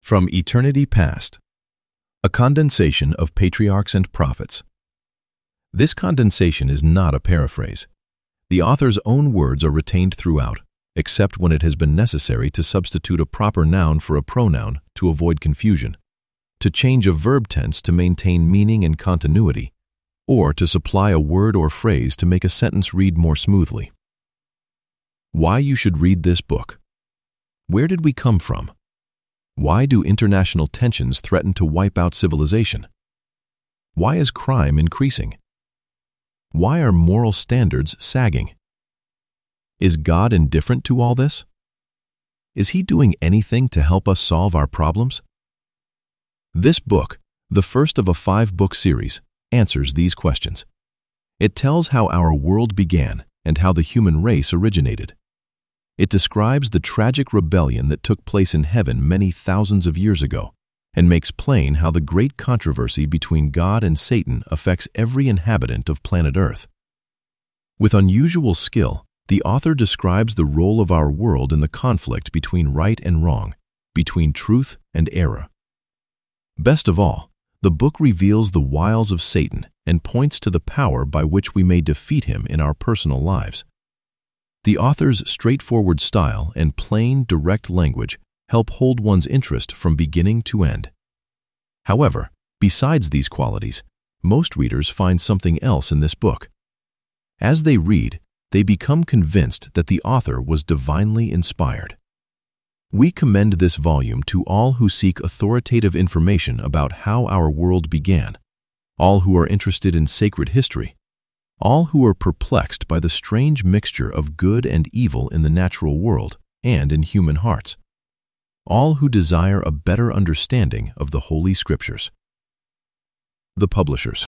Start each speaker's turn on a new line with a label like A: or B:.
A: From Eternity Past, a condensation of patriarchs and prophets. This condensation is not a paraphrase. The author's own words are retained throughout, except when it has been necessary to substitute a proper noun for a pronoun to avoid confusion, to change a verb tense to maintain meaning and continuity, or to supply a word or phrase to make a sentence read more smoothly. Why you should read this book. Where did we come from? Why do international tensions threaten to wipe out civilization? Why is crime increasing? Why are moral standards sagging? Is God indifferent to all this? Is He doing anything to help us solve our problems? This book, the first of a 5-book series, answers these questions. It tells how our world began and how the human race originated. It describes the tragic rebellion that took place in heaven many thousands of years ago and makes plain how the great controversy between God and Satan affects every inhabitant of planet Earth. With unusual skill, the author describes the role of our world in the conflict between right and wrong, between truth and error. Best of all, the book reveals the wiles of Satan and points to the power by which we may defeat him in our personal lives. The author's straightforward style and plain, direct language help hold one's interest from beginning to end. However, besides these qualities, most readers find something else in this book. As they read, they become convinced that the author was divinely inspired. We commend this volume to all who seek authoritative information about how our world began, all who are interested in sacred history, all who are perplexed by the strange mixture of good and evil in the natural world and in human hearts, all who desire a better understanding of the Holy Scriptures. The Publishers.